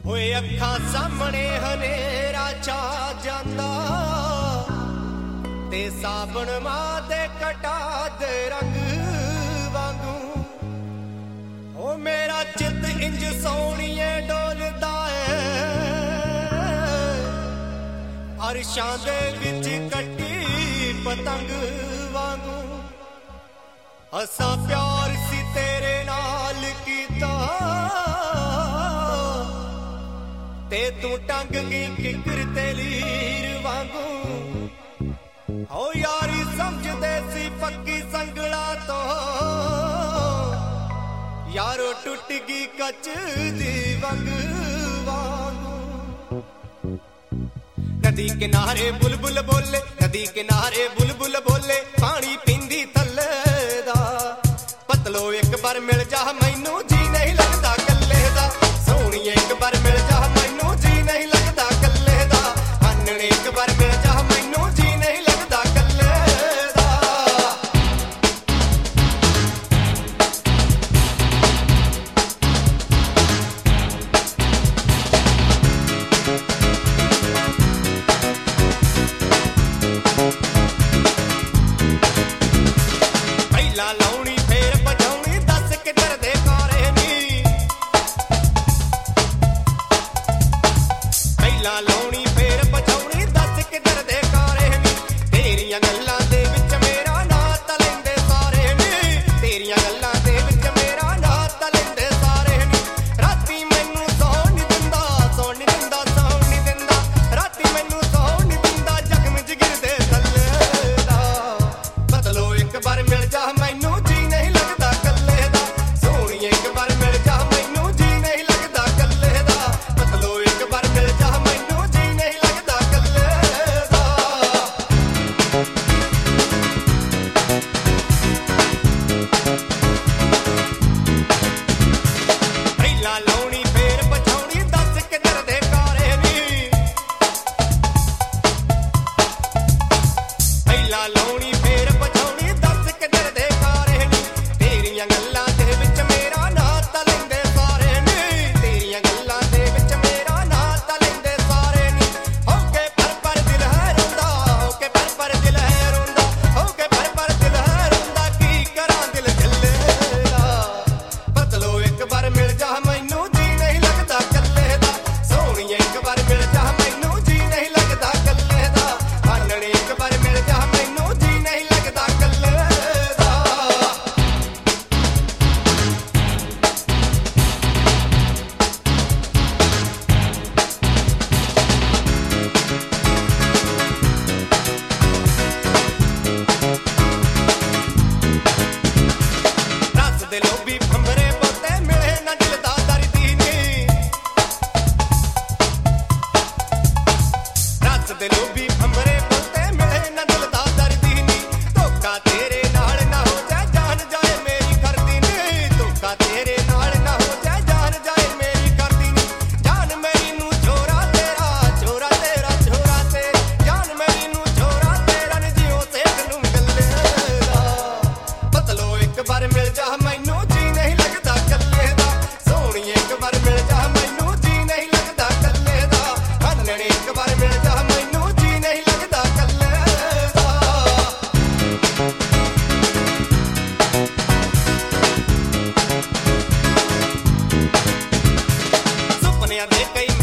ਹੋਏ ਅੱਖਾਂ ਸਾਹਮਣੇ ਹਨੇਰਾ ਛਾ ਜਾਂਦਾ ਤੇ ਸਾਬਣ ਮਾਂ ਦੇ ਕਟਾ ਦੇ ਰੰਗ ਵਾਂਗੂ ਓ ਮੇਰਾ ਚਿੱਤ ਇੰਜ ਸੋਹਣੀਏ ਡੋਲਦਾ ਏ ਅਰਸ਼ਾਂ ਦੇ ਵਿੱਚ ਕੱਟੀ ਪਤੰਗ ਵਾਂਗੂ ਅਸਾਂ ਪਿਆਰ ਸੀ ਤੇਰੇ ਨਾਲ ਕੀਤਾ ਤੇ ਤੂੰ ਟੰਗ ਗਈ ਕਿਕਰ ਤੇ ਲੀਰ ਵਾਂਗੂ ਓ ਯਾਰੀ ਸਮਝਦੇ ਸੀ ਪੱਕੀ ਸੰਗਲਾ ਤੋਂ ਯਾਰੋ ਟੁੱਟ ਗਈ ਕੱਚ ਦੀ ਵੰਗ ਵਾਂਗੂ ਕਦੀ ਕਿਨਾਰੇ ਬੁਲਬੁਲ ਬੋਲੇ ਕਦੀ ਕਿਨਾਰੇ ਬੁਲਬੁਲ ਬੋਲੇ ਪਾਣੀ ਪੀਂਦੀ ਥੱਲੇ ਦਾ ਪਤਲੋ ਇੱਕ ਵਾਰ ਮਿਲ ਜਾ ਮੈਨੂੰ ਜੀ ਨਹੀਂ ਲੱਗਦਾ ਕੱਲੇ ਦਾ ਸੋਹਣੀਏ ਇੱਕ ਵਾਰ ਮਿਲ ਜਾ ਮੈਨੂੰ ਜੀ ਨਹੀਂ ਲੱਗਦਾ ਕੱਲੇ ਦਾ ਆਨਣੇ ਇੱਕ ਵਾਰ ਮਿਲ ਜਾ ਮੈਨੂੰ ਜੀ ਨਹੀਂ ਲੱਗਦਾ ਕੱਲੇ ਦਾ ਪਹਿਲਾਂ ਲਾਉਣੀ ਫੇਰ ਭਜਾਉਣੀ ਦੱਸ ਕਿੱਧਰ ਦੇ ਕਾਰੇ ਨੀ ਪਹਿਲਾਂ ਲਾਉਣੀ ਫੇਰ ਭਜਾਉਣੀ ਦੱਸ ਕਿੱਧਰ ਦੇ ਕਾਰੇ ਨੀ ਤੇਰੀਆਂ ਗੱਲਾਂ ਦੇ ਵਿੱਚ ਮੇਰਾ ਨਾਂ ਤਾਂ ਲੈਂਦੇ ਸਾਰੇ ਨੀ ਤੇਰੀਆਂ ਗੱਲਾਂ ਦੇ ਵਿੱਚ ਮੇਰਾ ਨਾਂ ਤਾਂ ਲੈਂਦੇ ਸਾਰੇ ਨੀ ਰਾਤੀ ਮੈਨੂੰ ਸੌਣ ਨੀ ਦਿੰਦਾ ਸੌਣ ਨੀ ਦਿੰਦਾ ਸੌਣ ਨੀ ਦਿੰਦਾ ਰਾਤੀ ਮੈਨੂੰ ਸੌਣ ਨੀ ਦਿੰਦਾ ਜ਼ਖਮ ਜਿਗਰ ਦੇ ਥੱਲੇ ਦਾ ਬਦਲੋ ਇੱਕ ਵਾਰ ਮਿਲ ਜਾ ਮੈਨੂੰ ਜੀ ਨਹੀਂ ਲੱਗਦਾ ਕੱਲੇ ਦਾ ਸੋਹਣੀਏ ਇੱਕ ਵਾਰ ਮਿਲ ਜਾ ਮੈਨੂੰ ਜੀ ਨਹੀਂ ਲੱਗਦਾ ਕੱਲੇ ਦਾ ਬਦਲੋ ਇੱਕ ਵਾਰ ਮਿਲ ਜਾ ਮੈਨੂੰ ਜੀ ਨਹੀਂ ਲੱਗਦਾ ਕੱਲੇ ਦਾ ਪਹਿਲਾਂ ਲਾਉਣੀ ਫੇਰ ਪਛਾਉਣੀ ਦੱਸ ਕਿੱਧਰ ਦੇ ਕਾਰੇ ਨੀ ਪਹਿਲਾਂ ਲਾਉਣੀ ਫੇਰ ਪਛਾਉਣੀ ਦੱਸ ਕਿੱਧਰ ਦੇ ਕਾਰੇ ਨੀ ਤੇਰੀਆਂ ਗੱਲਾਂ ਦੇ ਵਿੱਚ ਮੇਰਾ ਨਾਂ ਤਾਂ ਲੈਂਦੇ ਸਾਰੇ ਨੀ ਤੇਰੀਆਂ ਗੱਲਾਂ ਦੇ ਵਿੱਚ ਮੇਰਾ ਨਾਂ ਤਾਂ ਲੈਂਦੇ ਸਾਰੇ ਨੀ ਹੋ ਕੇ ਪਰ ਦਿਲ ਹੈ ਰੋਂਦਾ ਹੋ ਕੇ ਪਰ ਦਿਲ ਹੈ ਰੋਂਦਾ ਹੋ ਕੇ ਪਰ ਦਿਲ ਹੈ ਰੋਂਦਾ ਕੀ ਕਰਾਂ ਦਿਲ ਝੱਲੇ ਦਾ ਬਦਲੋ ਇੱਕ ਵਾਰ ਮਿਲ ਜਾ ਮੈਨੂੰ ਜੀ ਨਹੀਂ ਲੱਗਦਾ ਕੱਲੇ ਦਾ ਸੋਹਣੀਏ ਇੱਕ ਵਾਰ ਮਿਲ ਜਾ ਮੈਨੂੰ ਜੀ ਨਹੀਂ ਲੱਗਦਾ ਕੱਲੇ ਦਾ ਆਨਣੇ ਇੱਕ ਵਾਰ ਮਿਲ ਜਾ ਮੈਨੂੰ ਜੀ ਨਹੀਂ ਲੱਗਦਾ ਕੱਲੇ ਦਾ ਰਸ ਦੇ ਲੋਭੀ ਭੰਬਰੇ ਪੋਤੇ ਮਿਲੇ ਨਾ ਦਿਲ ਦਾ ਦਰਦੀ ਨੀ ਰਸ ਦੇ ਲੋਭੀ ਭੰਬਰੇ ਪੋਤੇ ਮਿਲੇ ਨਾ ਦਿਲ ਦਾ ਦਰਦੀ ਨੀ ਧੋਖਾ ਤੇਰੇ ਨਾਲ ਨਾ ਹੋ ਜਾ ਜਾਨ ਜਾਏ ਮੇਰੀ ਕਰਦੀ ਨੀ ਧੋਖਾ ਤੇਰੇ ਨਾਲ ਨਾ ਹੋ ਜਾ ਜਾਨ ਜਾਏ ਮੇਰੀ ਕਰਦੀ ਨੀ ਜਾਨ ਮੇਰੀ ਨੂੰ ਛੋਰਾ ਤੇਰਾ ਛੋਰਾ ਤੇਰਾ ਛੋਰਾ ਤੇ ਜਾਨ ਮੇਰੀ ਨੂੰ ਛੋਰਾ ਤੇਰਾ ਨੀ ਜਿਉ ਸੇਖ ਨੂੰ ਗੱਲੇ ਦਾ ਬਦਲੋ ਇੱਕ ਵਾਰ ਮਿਲ ਜਾ ਮੈਨੂੰ ਜੀ ਨਹੀਂ ਲੱਗਦਾ ਕੱਲੇ ਦਾ ਸੋਹਣੀਏ ਇੱਕ ਵਾਰ ਮਿਲ ਜਾ ਮੈਨੂੰ ਜੀ ਨਹੀਂ ਲੱਗਦਾ ਕੱਲੇ ਦਾ ਆਨਣੇ ਇੱਕ ਵਾਰ ਮਿਲ ਜਾ ਮੈਨੂੰ ਜੀ ਨਹੀਂ ਲੱਗਦਾ ਕੱਲੇ ਦਾ ਸੁਪਨਿਆਂ ਦੇ ਕਈ